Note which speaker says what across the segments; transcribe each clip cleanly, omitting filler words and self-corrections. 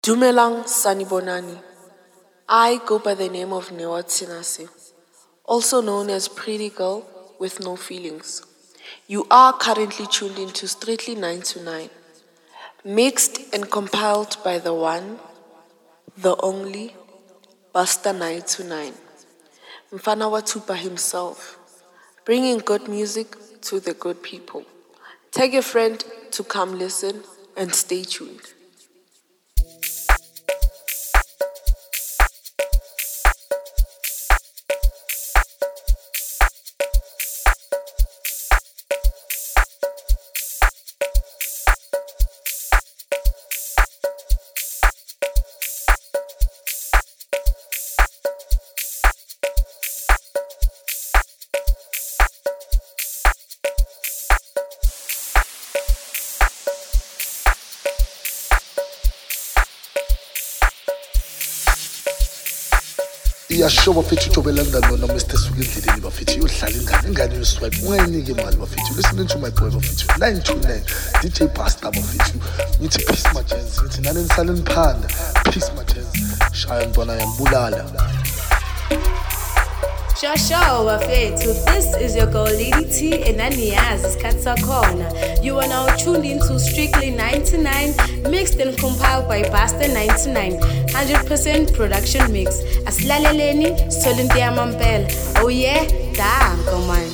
Speaker 1: Dumelang Sanibonani. I go by the name of Newa Tsinase, also known as Pretty Girl with No Feelings. You are currently tuned into Strictly 9 to 9, mixed and compiled by the one, the only, Buster 9 to 9, Mfana Watupa himself, bringing good music to the good people. Tag a friend to come listen and stay tuned.
Speaker 2: iyasho bafethu utobelanga lona Mr. Suke endleleni bafethu uyohlala ingane yoswipe ungayiniki imali bafethu. Listening to my boy bafethu 929 DJ Buster bafethu. Ngithi peace majenzi, ngithi nani nisale niphanda peace majenzi. Shaya ntwana yambulala.
Speaker 3: Shasho bafethu, this is your girl Lady T and Aniaz isikhathi sakhona. You are now tuned into Strictly 99, mixed and compiled by Buster 99, 100% production mix. Asilaleleni solintia mampela. Oh yeah, damn, come on.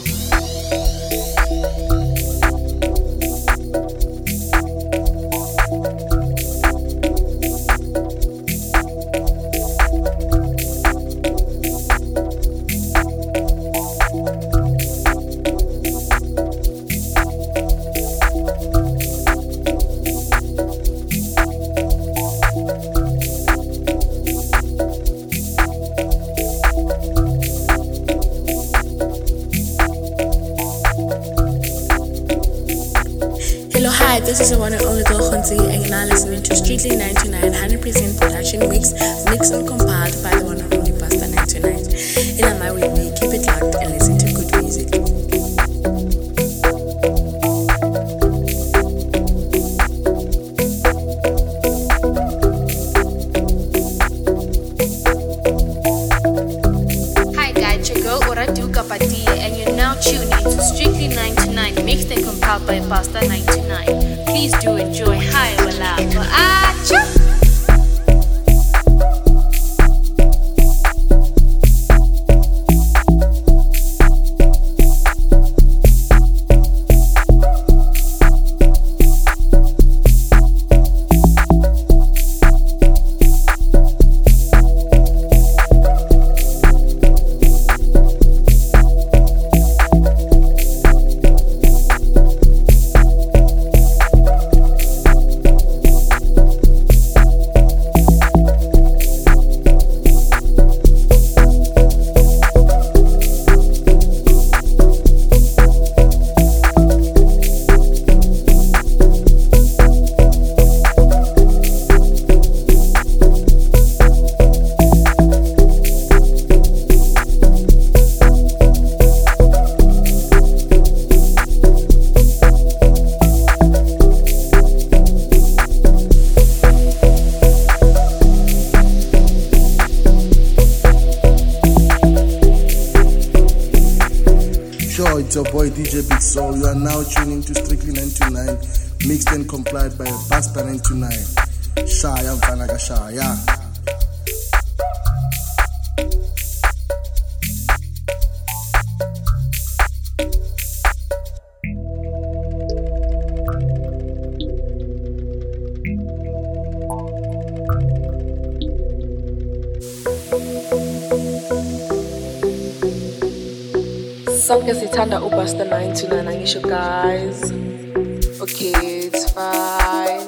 Speaker 4: This is the one and only girl Khonzi, and you're now listening to Strictly 99, 100% production mixed and compiled by the one and only Buster 99. In my with me, keep it locked and listen to good music.
Speaker 3: Hi guys, your girl Oradu Kapatia, and you're now tuned into Strictly 99, mixed and compiled by Buster 99. Please do enjoy. Hi, Walapa. Achoo!
Speaker 2: It's your boy DJ Big Soul. You are now tuning to Strictly 99, mixed and complied by Buster 99. Shaya mfana ka shaya.
Speaker 1: Sonke sithanda uBuster 9 to 9 angisho guys. Okay, it's fine.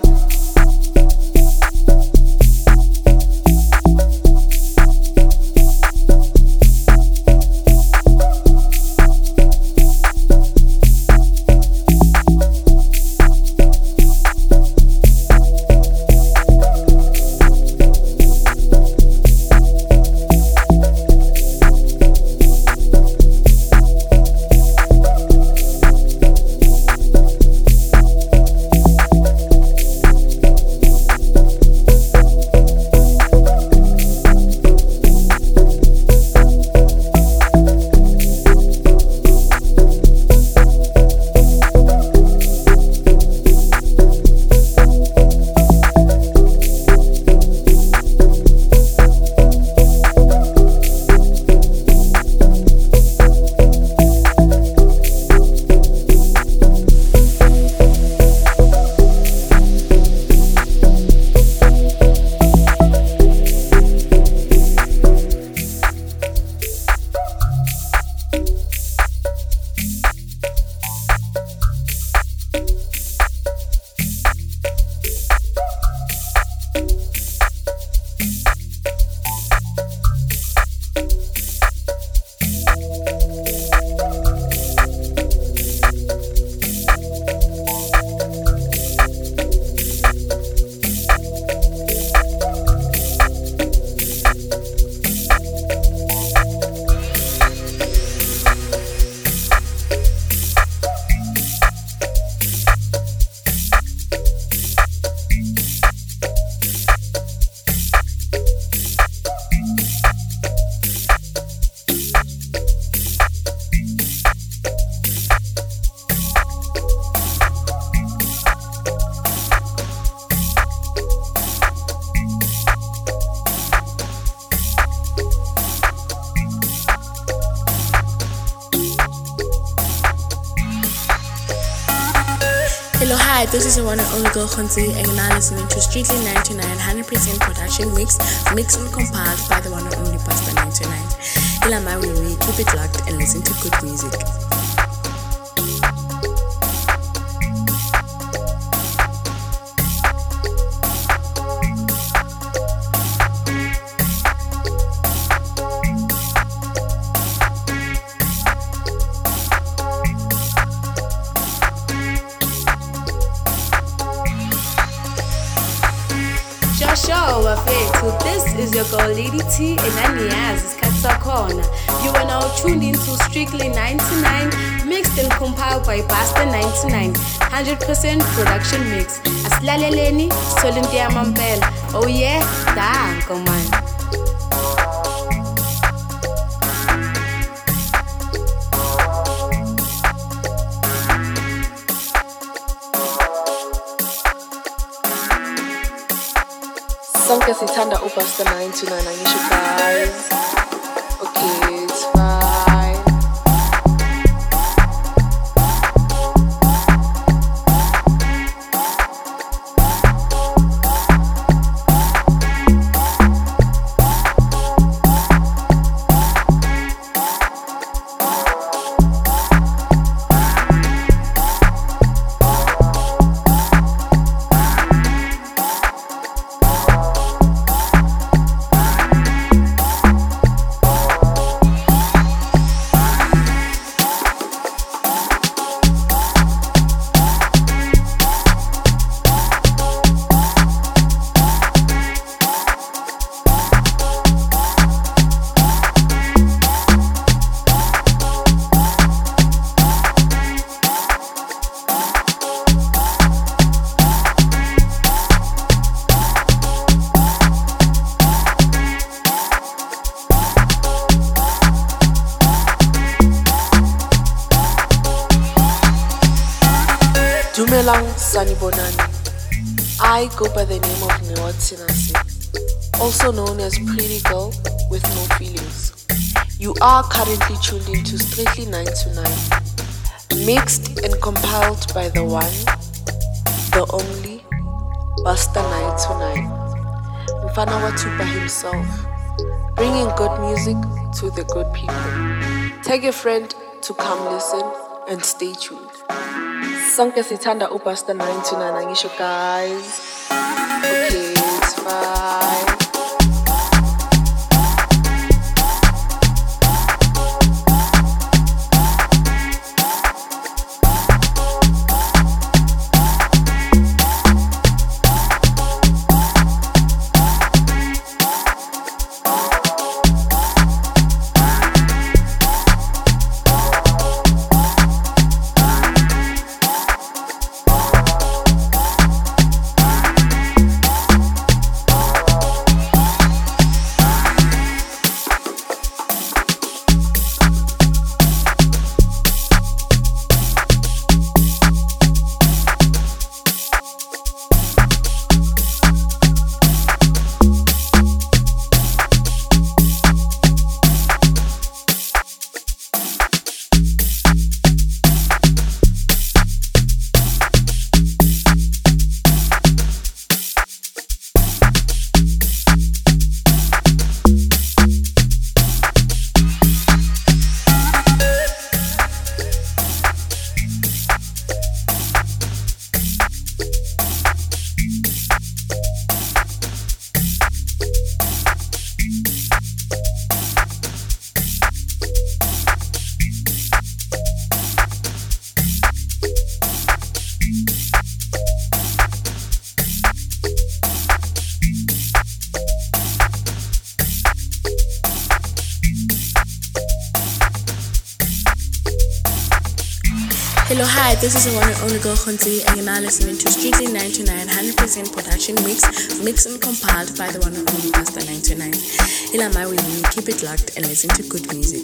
Speaker 4: Hi, this is the one and only girl Khonzi, and you're now listening to Strictly 99 100% production mixed and compiled by the one and only Pastor 99. Ila my way, keep it locked and listen to good music.
Speaker 3: This is your girl Lady T and Aniaz Isikhathi Sakhona. You are now tuned into Strictly 99, mixed and compiled by Pastor 99, 100% production mix. Asilaleleni, Solintia Mampel. Oh yeah, da, come on.
Speaker 1: Sonke sithanda uPastor 99 angisho guys. Okay, it's fine. Dumelang Sanibonani. I go by the name of Neotsinasi, also known as Pretty Girl with No Feelings. You are currently tuned into Strictly 929, mixed and compiled by the one, the only, Pastor 929, Mfana Watupa himself, bringing good music to the good people. Tag a friend to come listen and stay tuned. Sonke sithanda uPastor 99 angisho guys. Okay, it's fine.
Speaker 4: Hello, hi, this is the one and only girl Khonzi, and you're now listening to Strictly 99 100% production mixed and compiled by the one and only Pastor 99. Ila my way, keep it locked and listen to good music.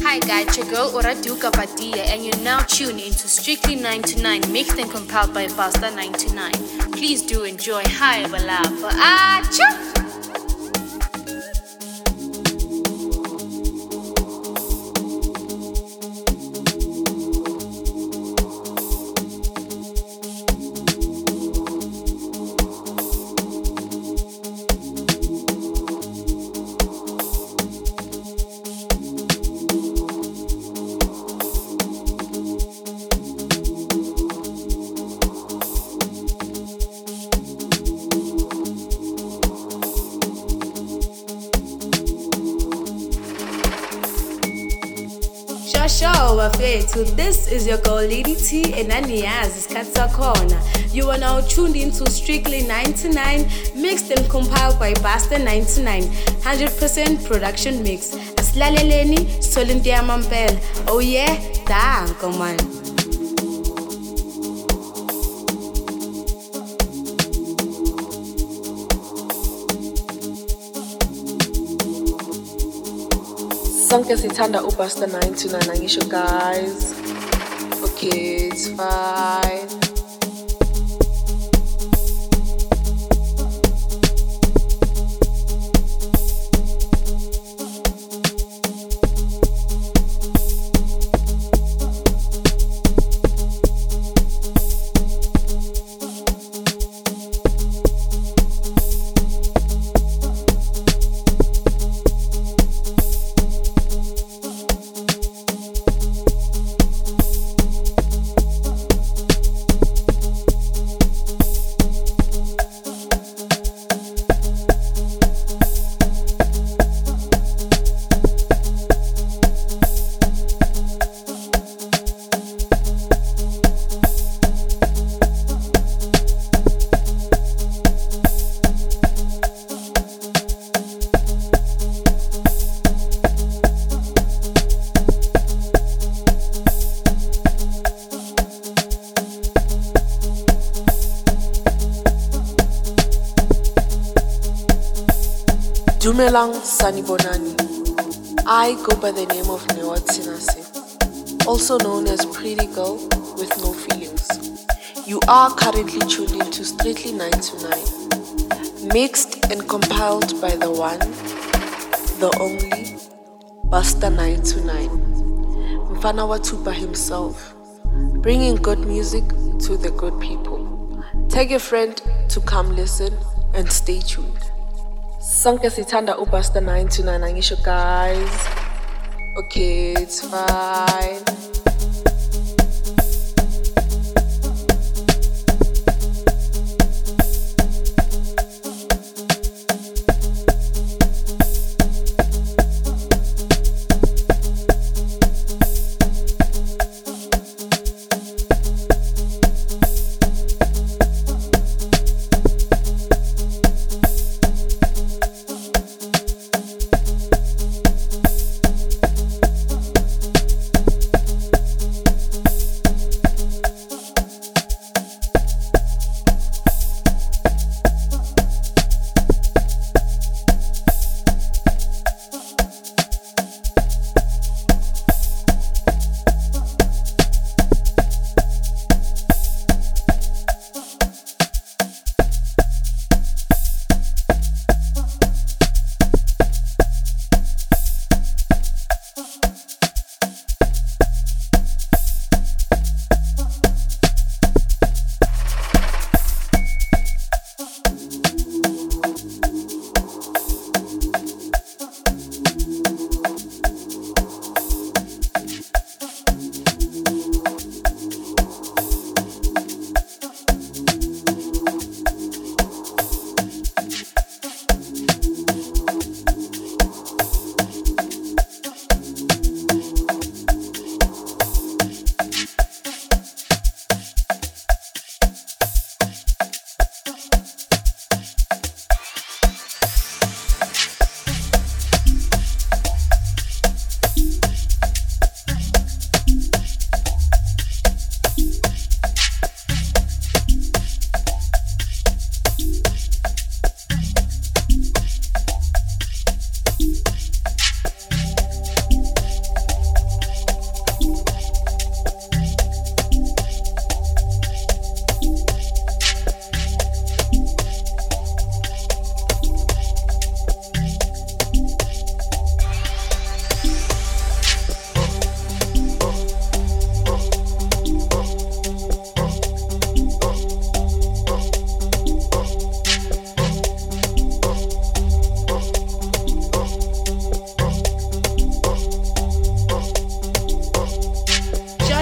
Speaker 3: Hi guys, it's your girl Oraduka Badia, and you're now tuning into Strictly 99, mixed and compiled by Pastor 99. Please do enjoy. Hi, Balapa. Acha!
Speaker 4: Show bafethu, this is your girl Lady T and Aniyazi isikhathi corner. You are now tuned into Strictly 99, mixed and compiled by Buster 99, 100% production mix. Asilaleleni solintia mampela. Oh yeah, danko man.
Speaker 1: Sonke sithanda uBuster 99 angisho guys. Okay, it's fine. Dumelang Sanibonani. I go by the name of Neotsinase, also known as Pretty Girl with No Feelings. You are currently tuned into Strictly 99, mixed and compiled by the one, the only, Buster 929. Mfana Watupa himself, bringing good music to the good people. Take a friend to come listen and stay tuned. Sonke sithanda uBuster 929 angisho guys. Okay, it's fine.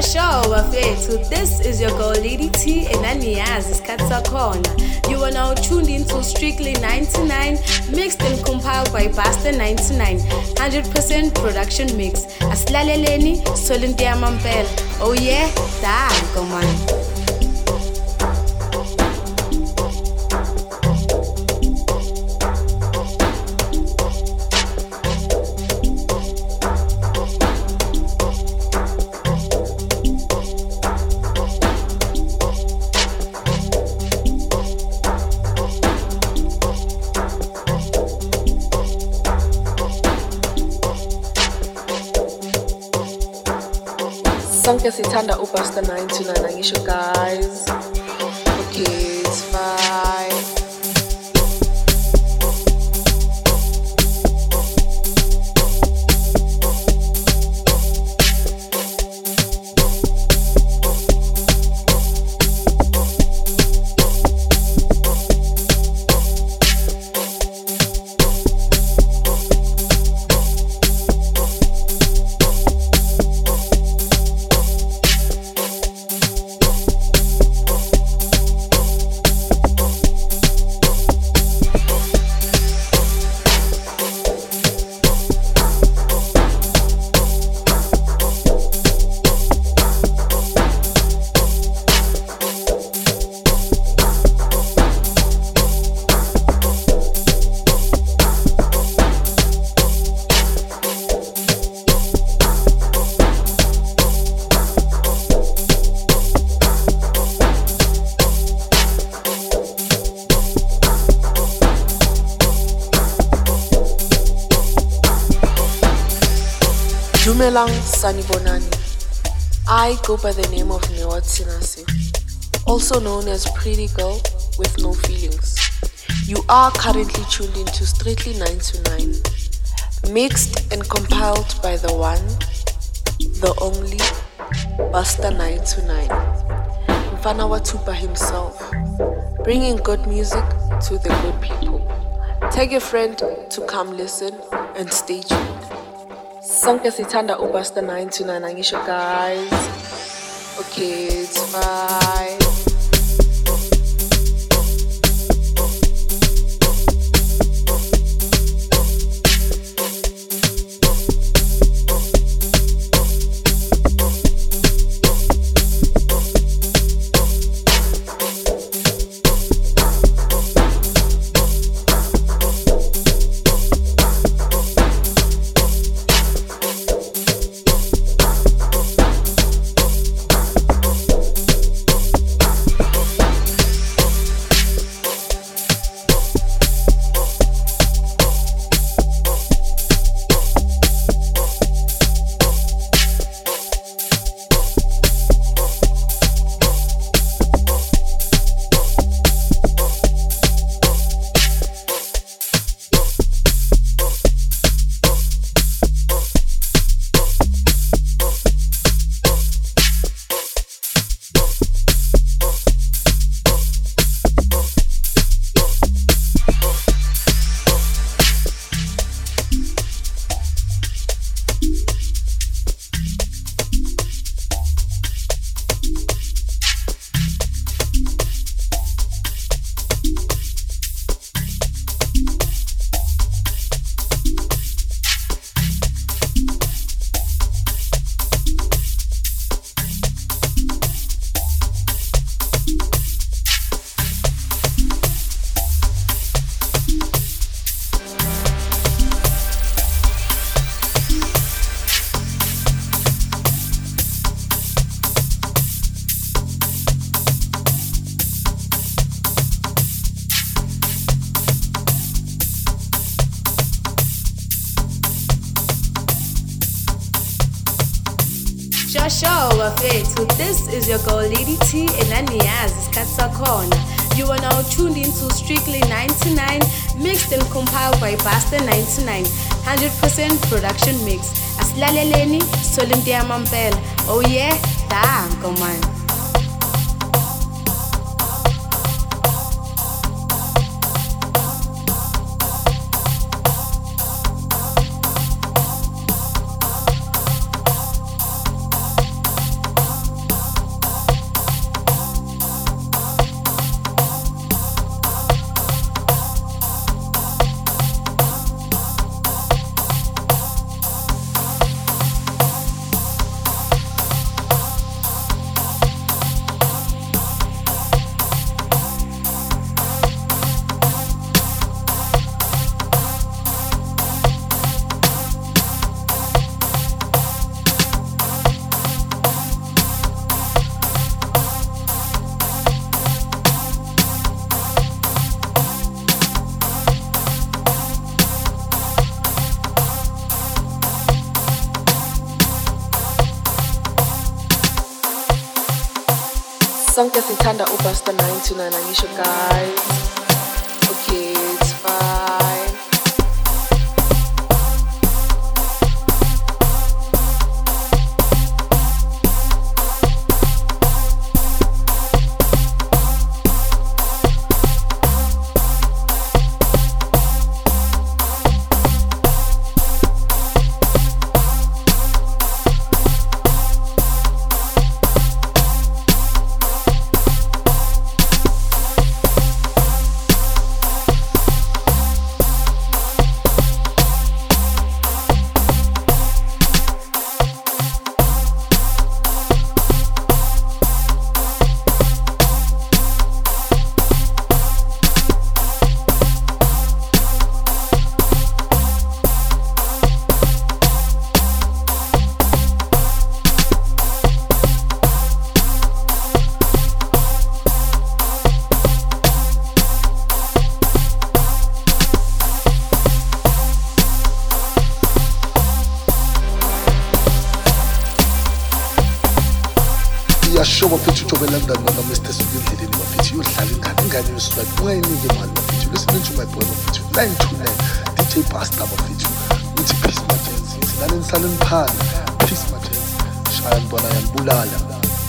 Speaker 3: Shasho bafethu, this is your girl Lady T and Aniyazi isikhathi sakhona. You are now tuned into Strictly 99, mixed and compiled by Buster 99, 100% production mix. Asilaleleni solintia mampela. Oh yeah, danko man.
Speaker 1: Sonke sithanda uBuster 99 angisho guys. Okay, it's fine. Dumelang Sanibonani. I go by the name of Newatsinase, also known as Pretty Girl with No Feelings. You are currently tuned into Strictly 9 to 9, mixed and compiled by the one, the only, Buster 9 to 9. Mfana Watupa himself, bringing good music to the good people. Tag a friend to come listen and stay tuned. Sonke sithanda uBuster 9 to 9 angisho guys. Okay, it's fine.
Speaker 3: Shasho bafethu, this is your girl Lady T and Aniyazi isikhathi sakhona. You are now tuned into Strictly 99, mixed and compiled by Buster 99, 100% production mix. Asilaleleni solintia mampela. Oh yeah, danko man.
Speaker 1: Sonke sithanda uBuster 929 angisho guys. Okay, it's fine.
Speaker 2: iyashoba mfethu ujobela ngani noma Mr. Suka endleleni bafethu uyodlala ingane yoswipe ungayiniki imali bafethu. Listen to my boy bafethu 929 DJ Pastor bafethu uthi peace majenzi silale nisaleni phana peace majenzi shaya mbona yambulala.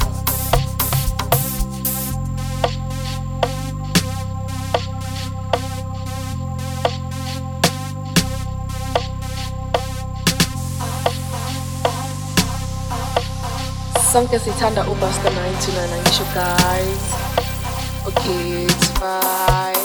Speaker 1: Sonke sithanda uBuster 929 angisho guys. Okay, it's fine.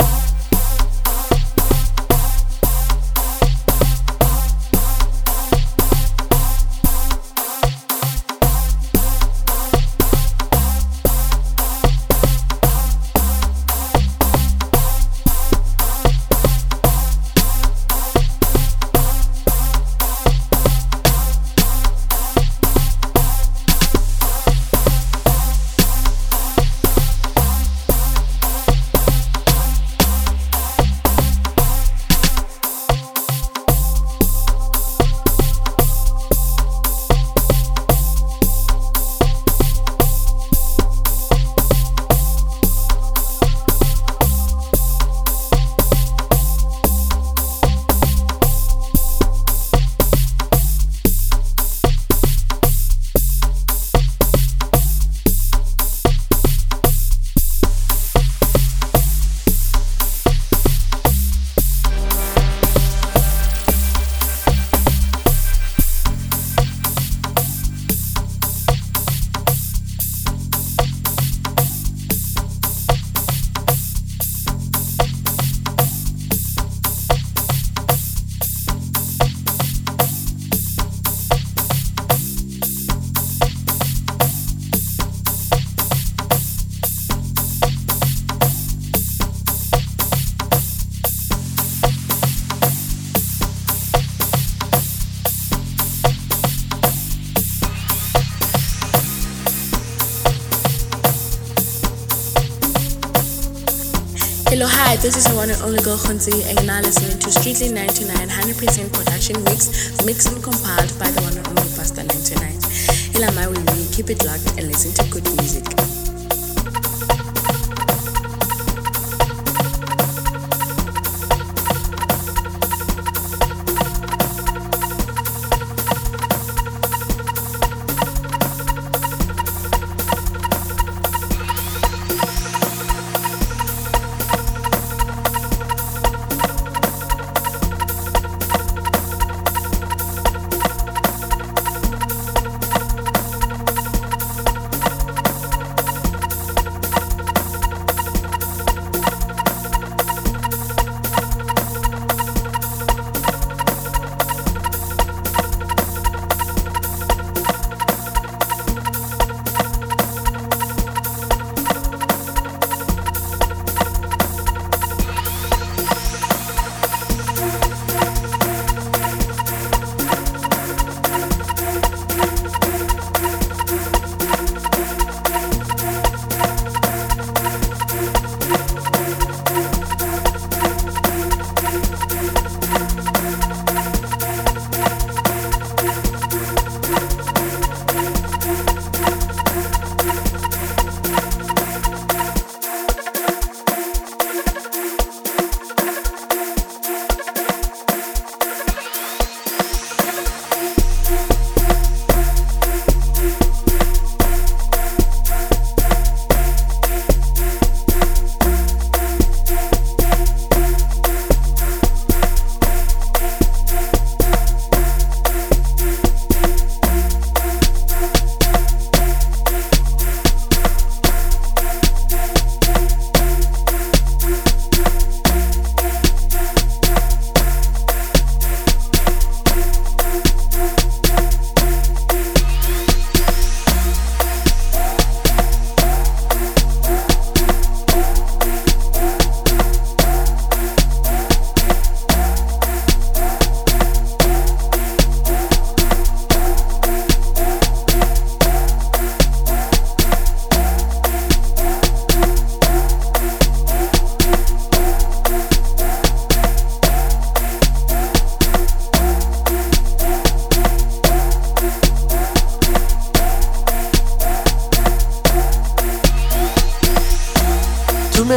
Speaker 4: Hello, hi, this is the one and only girl Khonzi, and you're now listening to Strictly 99 100% production mixed and compiled by the one and only Buster 929. Ilamai will keep it locked and listen to good music.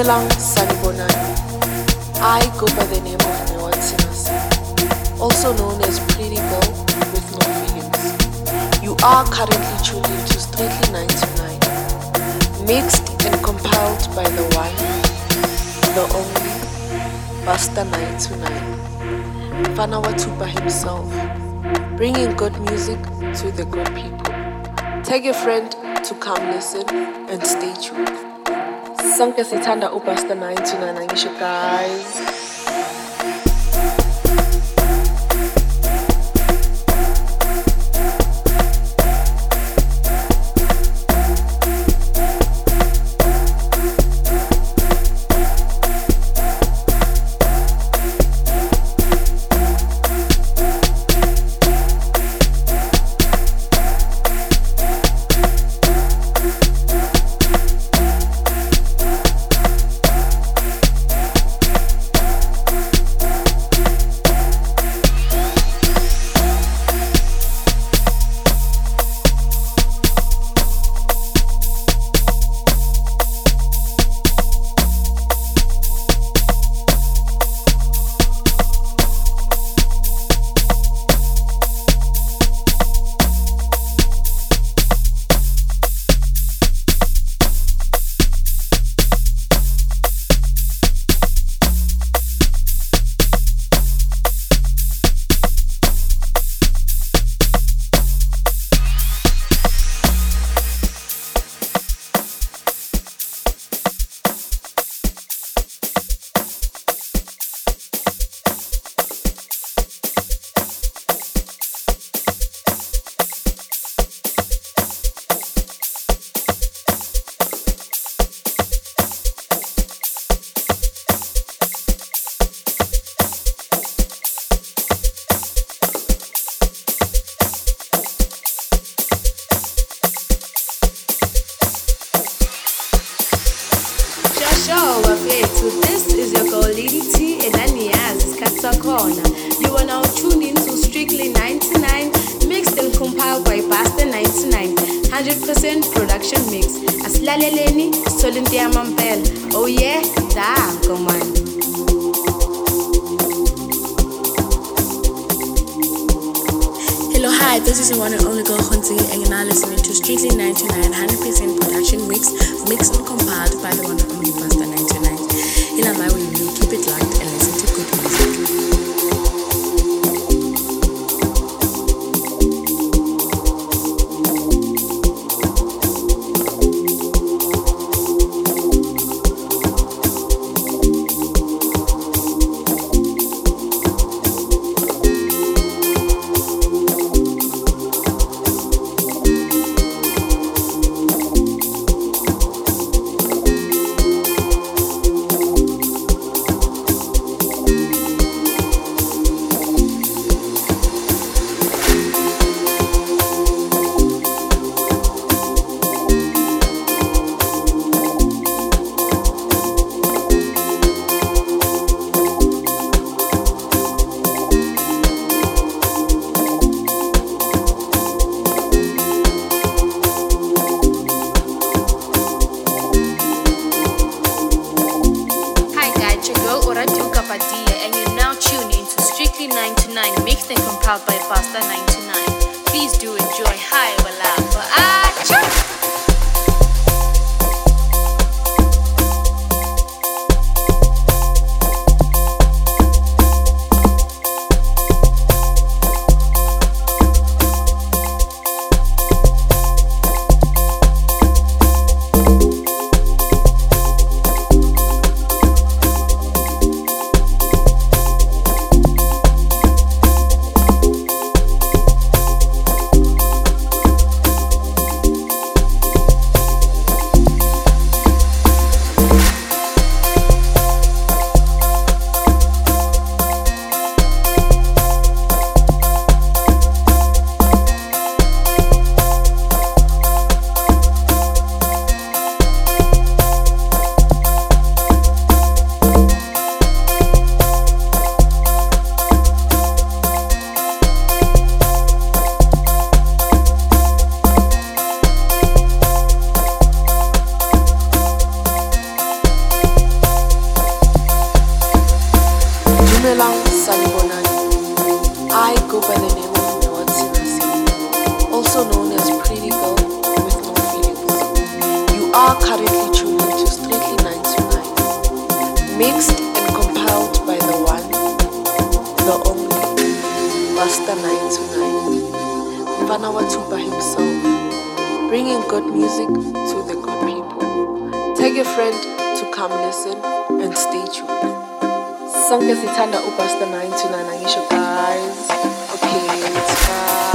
Speaker 1: Dumelang Sanibonani. I go by the name of Newatinasi, also known as Pretty Girl with No Feelings. You are currently tuned into Strictly 99, mixed and compiled by the one, the only, Buster 929, Mfana Watupa himself, bringing good music to the good people. Tag a friend to come listen and stay tuned. Sonke sithanda uBuster 929 angisho guys. This is your girl Lady T and Aniaz Katsakhona. You are now tuned into Strictly 99, mixed and compiled by Buster 99, 100% production mix. Aslaleleni Solintia Mampel. Oh yeah, da, come on.
Speaker 4: Hello, hi, this is the one and only girl Khonzi, and you're now listening to Strictly 99, 100% production mix, mixed and compiled by the one and only Buster 99. In my way, you keep it locked and listen to good music.
Speaker 3: And you're now tuned into Strictly 99, mixed and compiled by Buster 99. Please do enjoy. Hi, Wala.
Speaker 1: also known as Pretty Girl with No Feelings. You are currently tuned into Strictly 929, mixed and compiled by the one, the only, Master 929, Mfana Watuba himself, bringing good music to the good people. Tag a friend to come listen and stay tuned. Sonke sithanda uBuster 929 angisho guys. Okay, it's bye.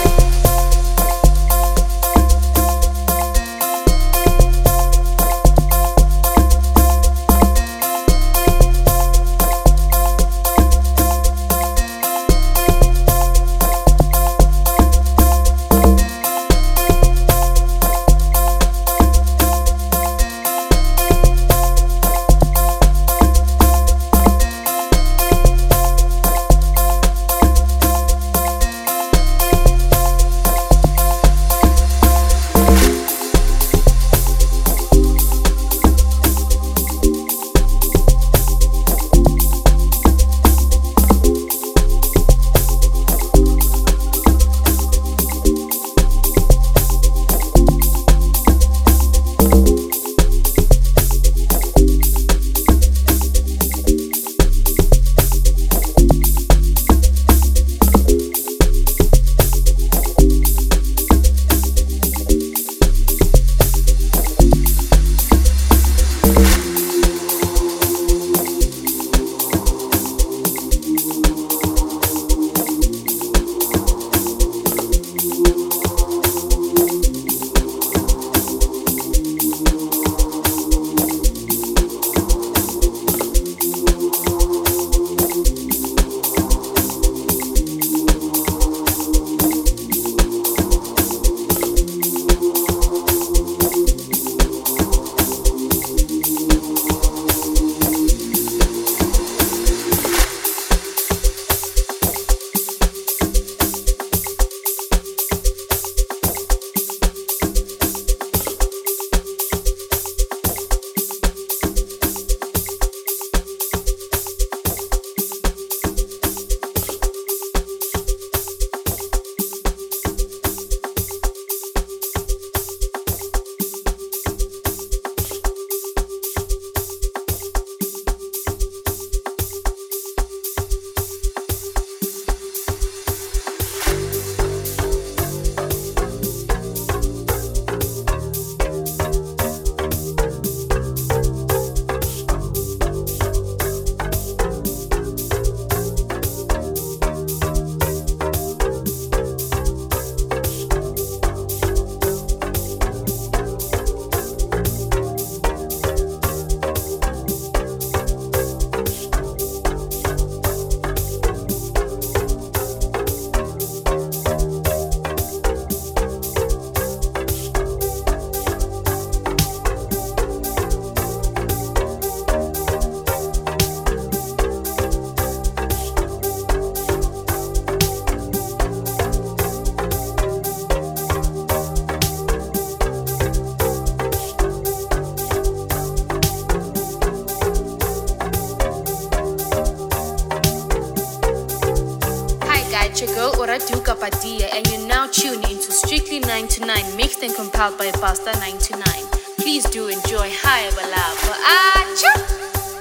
Speaker 3: And you're now tuned into Strictly 929, mixed and compiled by Buster 929. Please do enjoy High Balaba. Achoo!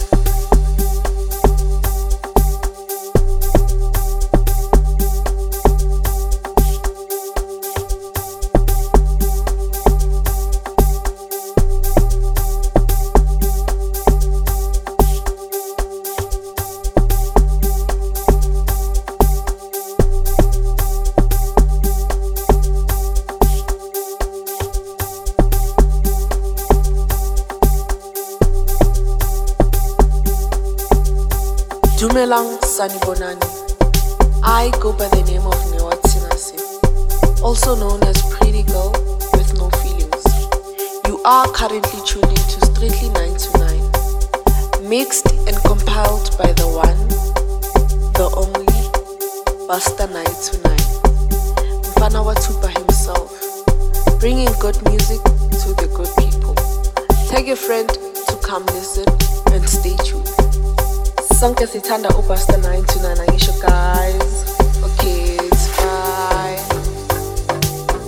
Speaker 1: Dumelang Sanibonani. I go by the name of Newatsinase, also known as Pretty Girl with No Feelings. You are currently tuned into Strictly 929, mixed and compiled by the one, the only, Buster 929, Mfana Watuba himself, bringing good music to the good people. Tag a friend to come listen and stay tuned. Sonke sithanda uBuster 929 angisho guys. Okay, it's fine.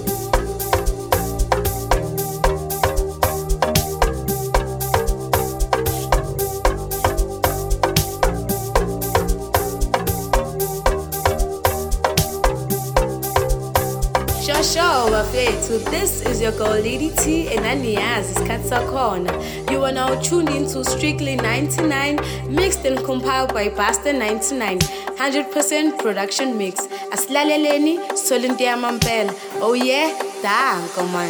Speaker 3: Shosho Wafetu, this is your girl Lady T and Aniaz is Katsakona. You are now tuned into Strictly 99, mixed and compiled by Pastor 99. 100% production mix. Aslaleleni, Solindia Mampel. Oh yeah, damn, come on.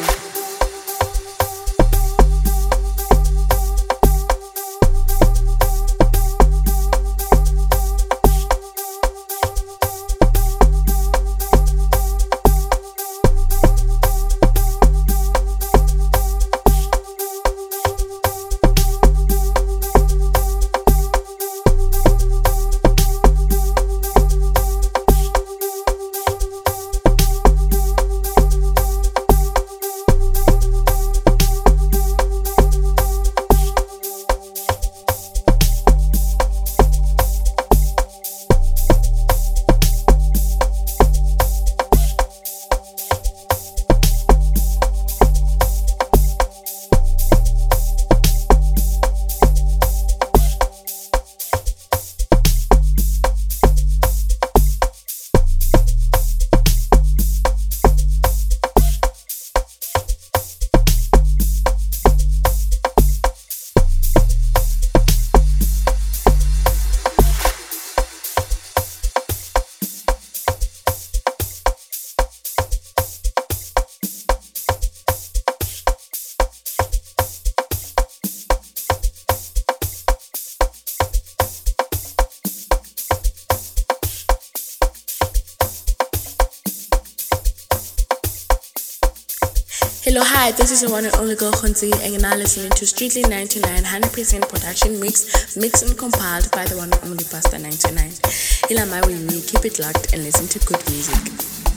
Speaker 4: Hello, hi, this is the one and only girl Khonzi, and you're now listening to Strictly 99, 100% production mixed and compiled by the one and only Pastor 99. Ilamai with me, keep it locked and listen to good music.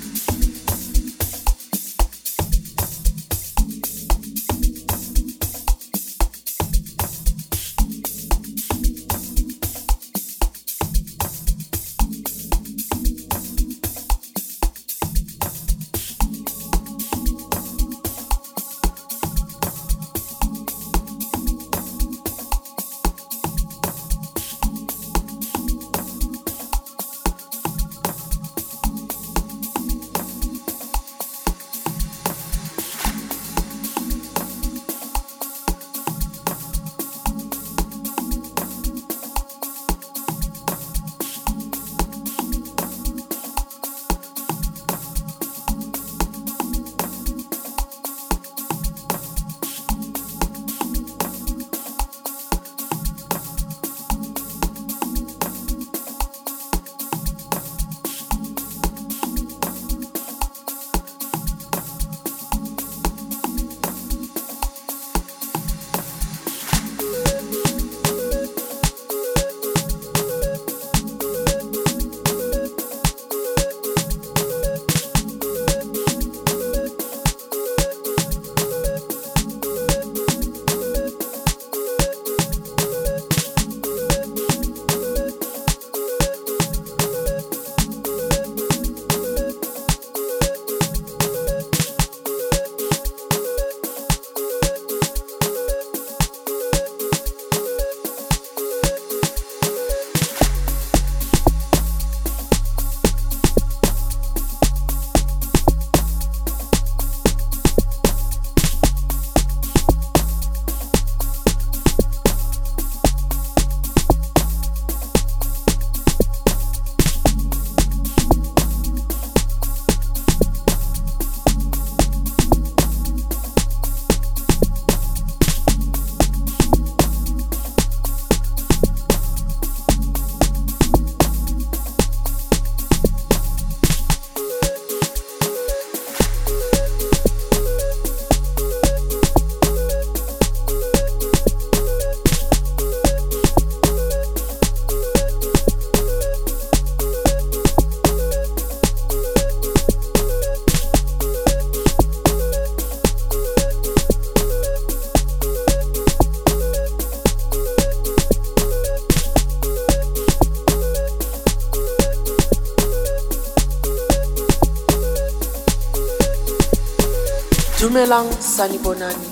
Speaker 1: Dumelang Sanibonani.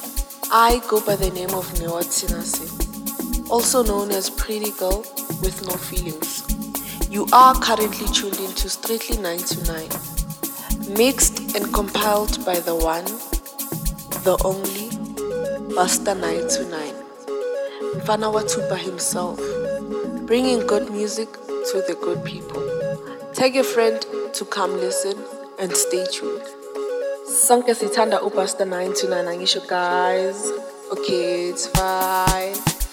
Speaker 1: I go by the name of Newatsinase, also known as Pretty Girl with No Feelings. You are currently tuned into Strictly 99, Mixed and compiled by the one, the only, Buster 929. Mfana Watupa himself, bringing good music to the good people. Tag a friend to come listen and stay tuned. Sonke sithanda uBuster 929 angisho guys. Okay, it's fine.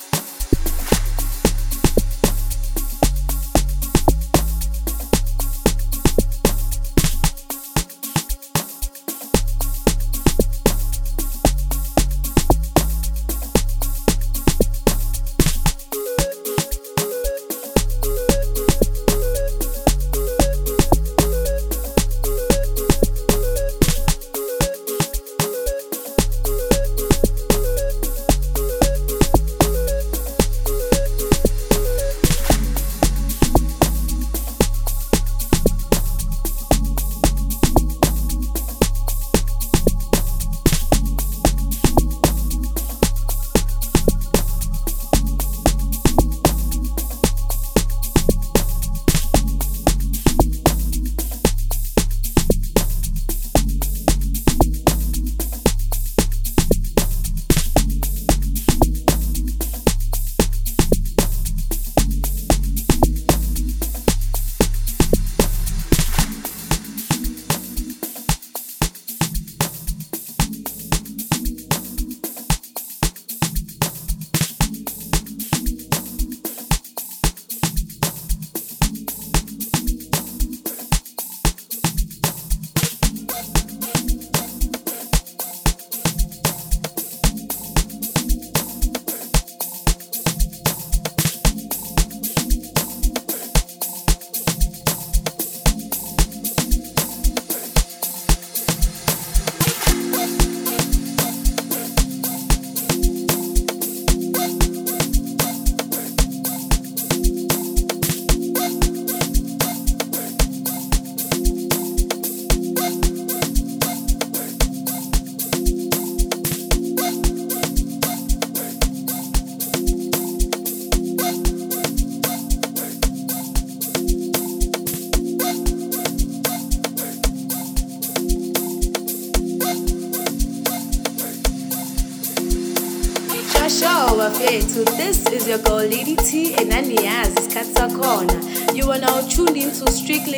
Speaker 3: This is your girl Lady T and Aniyazi Katsakona. You are now tuned into Strictly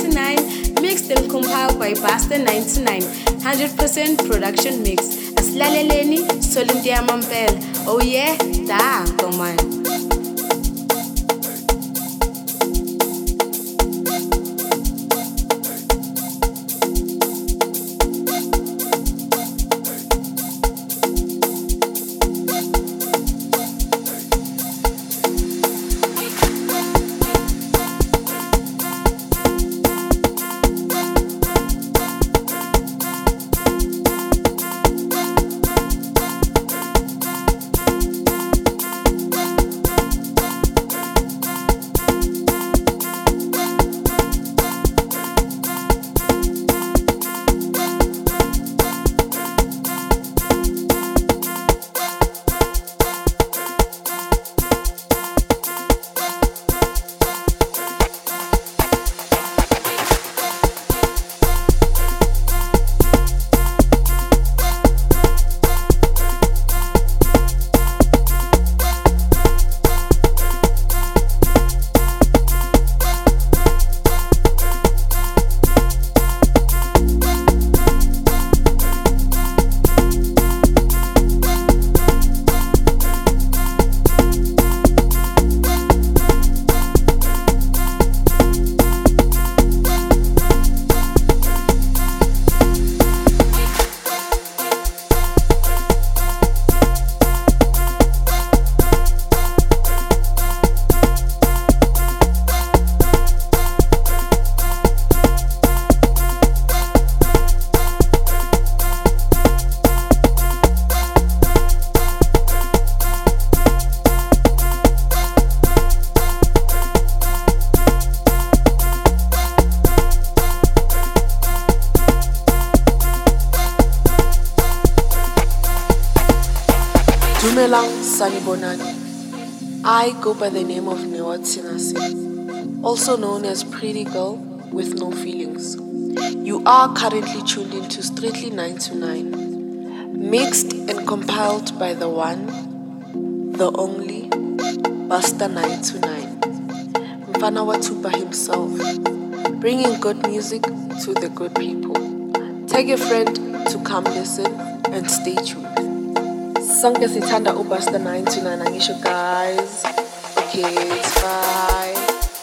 Speaker 3: 99, mixed and compiled by Buster 99, 100% production mix. Aslaleleni Solindia Mampel. Oh yeah, da, come on.
Speaker 1: Dumelang Sanibonani. I go by the name of Newatsinasi, also known as Pretty Girl with No Feelings. You are currently tuned into Strictly 929, mixed and compiled by the one, the only, Buster 929, Mfana Watupa himself, bringing good music to the good people. Take a friend to come listen and stay tuned. Sanke sithanda uBuster 929 angisho guys. Okay, it's bye.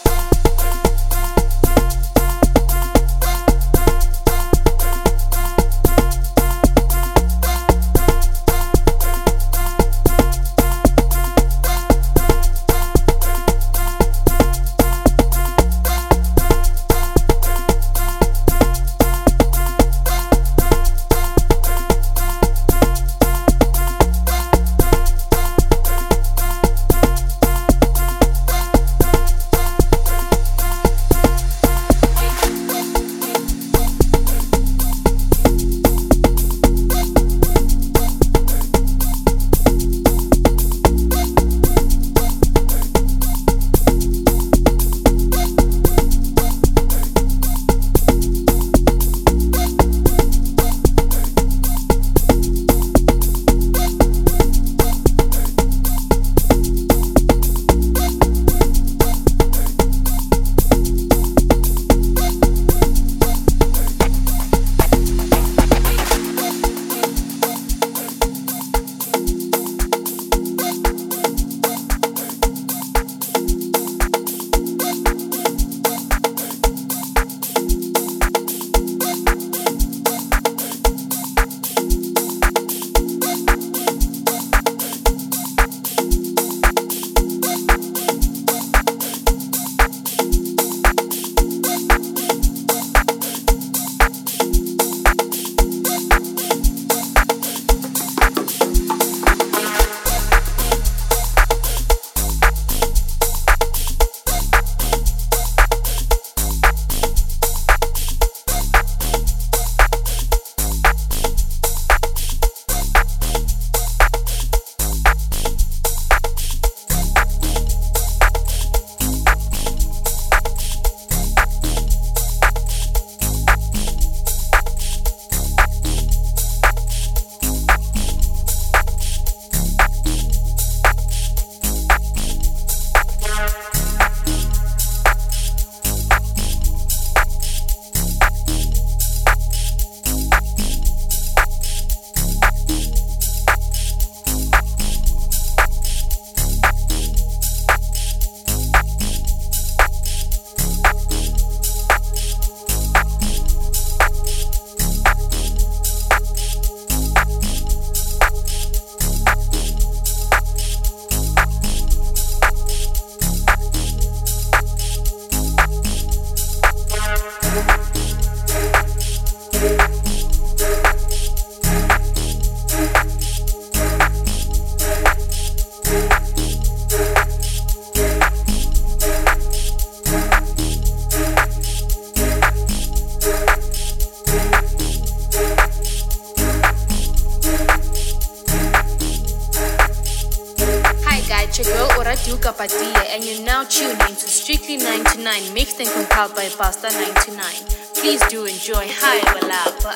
Speaker 3: And you're now tuned into Strictly 99, mixed and compiled by Buster 99. Please do enjoy. Hi, Walapa.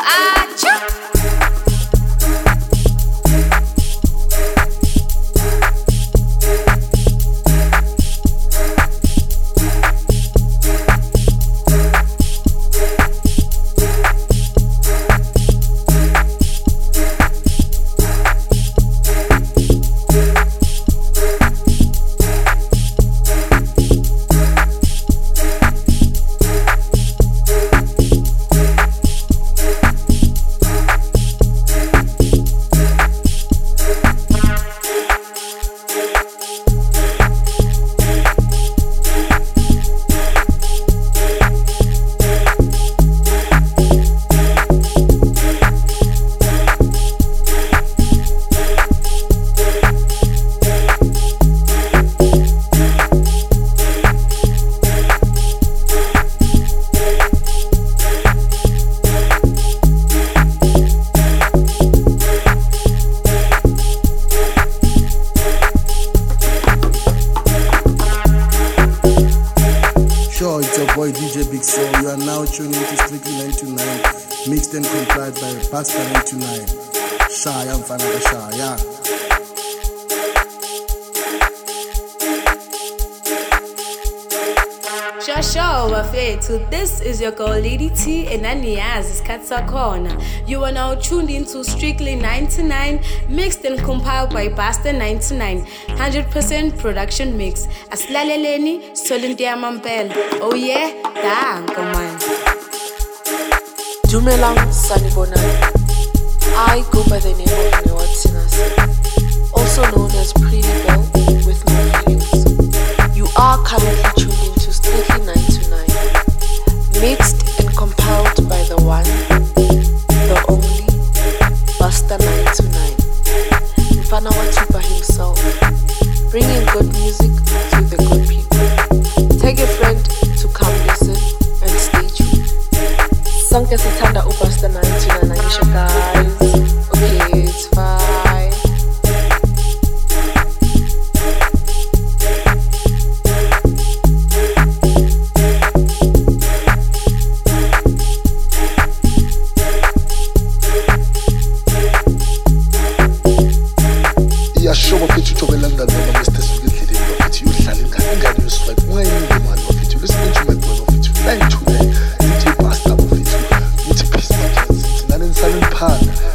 Speaker 5: tuning into Strictly 929, mixed and compiled by Pastor 929. Shaya mfana Shaya.
Speaker 3: Shasho bafethu, this is your girl Lady T and Aniyazi Isikhathi Sakhona. You are now tuned into Strictly 99, mixed and compiled by Pastor 99, 100% production mix. Asilaleleni Solintia Mampel. Oh yeah, danko man.
Speaker 1: Dumelang Sanibonani. I go by the name of Newatinasi, also known as Pretty Girl with No Feelings. You are currently tuned into Strictly 929, mixed and compiled by the one, the only, Pastor 929, Mfana Watupa himself, bringing good music to the good people. Take a friend to come listen and stay tuned. Sonke sithanda uPastor 929 angisho guys. Okay, it's fine.
Speaker 2: Iyashoba mfethu uthobelana noma Mr. Sukindleleni bafethu uhlala ingane yoswipe ungayinike imali bafethu listening to my boy bafethu 929 DJ Pastor bafethu nithi peace manje sinane nisaleni phana